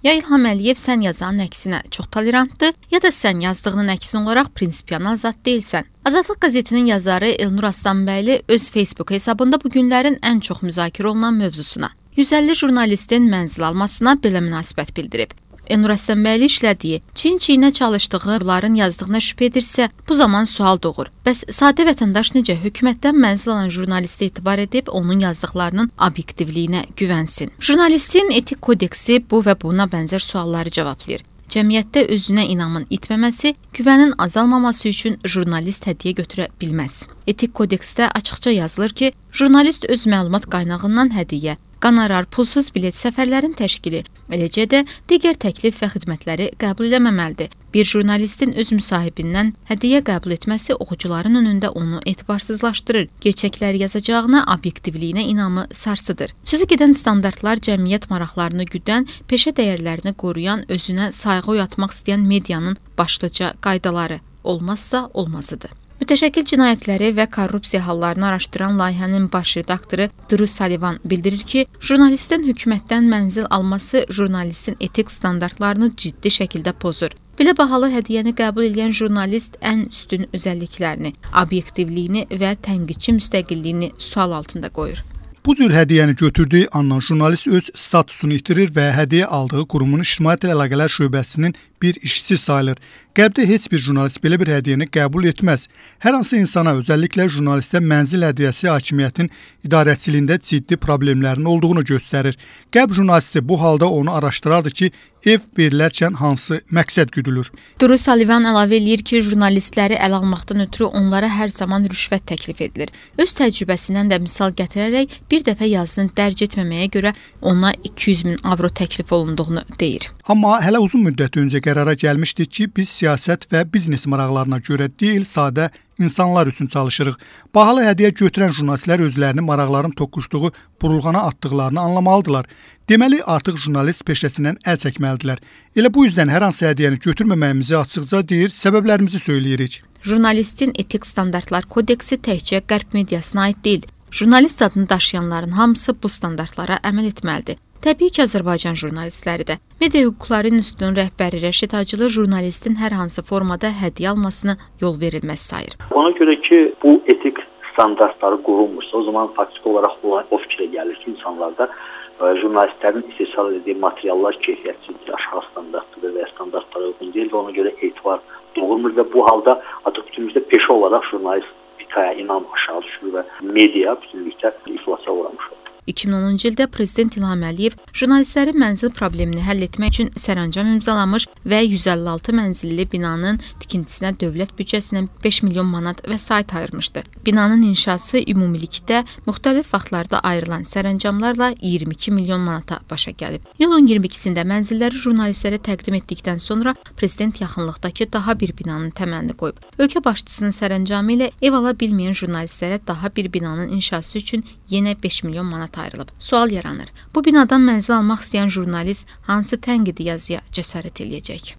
Ya İlham Əliyev sən yazanın əksinə çox tolerantdır, ya da sən yazdığının əksinə olaraq prinsipial azad deyilsən. Azadlıq qəzetinin yazarı Elnur Aslanbəyli öz Facebook hesabında bu günlərin ən çox müzakirə olunan mövzusuna, 150 jurnalistin mənzil almasına belə münasibət bildirib. Elnur Aslanbəyli işlədiyi, çin-çinə çalışdığı, bunların yazdığına şübhə edirsə, bu zaman sual doğur. Bəs sadə vətəndaş necə hökumətdən mənzil alan jurnalistə etibar edib onun yazdıqlarının obyektivliyinə güvənsin? Jurnalistin etik kodeksi bu və buna bənzər sualları cavablayır. Cəmiyyətdə özünə inamın itməməsi, güvənin azalmaması üçün jurnalist hədiyyə götürə bilməz. Etik kodeksdə açıqca yazılır ki, jurnalist öz məlumat qaynağından hədiyyə, qonorar, pulsuz bilet, səfərlərin təşkili, eləcə də digər təklif və xidmətləri qəbul etməməlidir. Bir jurnalistin öz müsahibindən hədiyyə qəbul etməsi oxucuların önündə onu etibarsızlaşdırır. Gerçəkləri yazacağına, obyektivliyinə inamı sarsıdır. Sözü gedən standartlar cəmiyyət maraqlarını güdən, peşə dəyərlərini qoruyan, özünə sayğı oyatmaq istəyən medianın başlıca qaydaları olmazsa olmazıdır. Mütəşəkkil cinayətləri və korrupsiya hallarını araşdıran layihənin baş redaktoru Drew Sullivan bildirir ki, jurnalistin hökumətdən mənzil alması jurnalistin etik standartlarını ciddi şəkildə pozur. Belə bahalı hədiyyəni qəbul edən jurnalist ən üstün özəlliklərini, obyektivliyini və tənqidçi müstəqilliyini sual altında qoyur. Bu cür hədiyyəni götürdüyü andan jurnalist öz statusunu itirir və hədiyyə aldığı qurumun ictimaiyyət əlaqələr şöbəsinin bir işçisi sayılır. Qərbdə heç bir jurnalist belə bir hədiyyəni qəbul etməz. Hər hansı insana, özəlliklə jurnalistə mənzil hədiyyəsi hakimiyyətin idarəçiliyində ciddi problemlərin olduğunu göstərir. Qərb jurnalisti bu halda onu araşdırardı ki, ev verilərkən hansı məqsəd güdülür. Drew Sullivan əlavə eləyir ki, jurnalistləri əl almaqdan ötürü onlara hər zaman rüşvət təklif edilir. Öz təcrübəsindən də misal gətirərək bir dəfə yazısını dərc etməməyə görə ona 200.000 avro təklif olunduğunu deyir. Amma hələ uzun müddət öncə qərara gəlmişdik ki, biz siyasət və biznes maraqlarına görə deyil, sadə insanlar üçün çalışırıq. Bahalı hədiyyə götürən jurnalistlər özlərini maraqların toqquşduğu burulğana atdıqlarını anlamalıdırlar. Deməli, artıq jurnalist peşəsindən əl çəkməlidirlər. Elə bu yüzdən hər hansı hədiyyəni götürməməyimizi açıqca deyir, səbəblərimizi söyləyirik. Jurnalistin etik standartlar kodeksi təkcə Qərb mediasına aid deyil. Jurnalist adını daşıyanların hamısı bu standartlara əməl etməlidir. Təbii ki, Azərbaycan jurnalistləri də. Media Hüquqları İnstitutunun rəhbəri Rəşid Hacılı jurnalistin hər hansı formada hədiyyə almasını yol verilməz sayır. Ona görə ki, bu etik standartları qorunmursa, o zaman faktiki olaraq o fikrə gəlir ki, insanlarda jurnalistlərin istehsal etdiyi materiallar keyfiyyətsizdir, aşağı standartlıdır və standartlara uyğun deyil və ona görə etibar doğurmur və bu halda artıq bütünlükdə peşə olaraq jurnalistikaya inam aşağı düşür və media bütünlükdə iflasa uğramış olur. 2010-cu ildə Prezident İlham Əliyev jurnalistlərin mənzil problemini həll etmək üçün sərəncam imzalamış və 156 mənzilli binanın tikintisinə dövlət büdcəsindən 5 milyon manat vəsait ayırmışdı. Binanın inşası ümumilikdə müxtəlif vaxtlarda ayrılan sərəncamlarla 22 milyon manata başa gəlib. İyulun 22-sində mənzilləri jurnalistlərə təqdim etdikdən sonra Prezident yaxınlıqdakı daha bir binanın təməlini qoyub. Ölkə başçısının sərəncamı ilə ev ala bilməyən jurnalistlərə daha bir binanın inşası üçün yenə 5 milyon manat ayrılıb. Sual yaranır. Bu binadan mənzil almaq istəyən jurnalist hansı tənqidi yazıya cəsarət eləyəcək?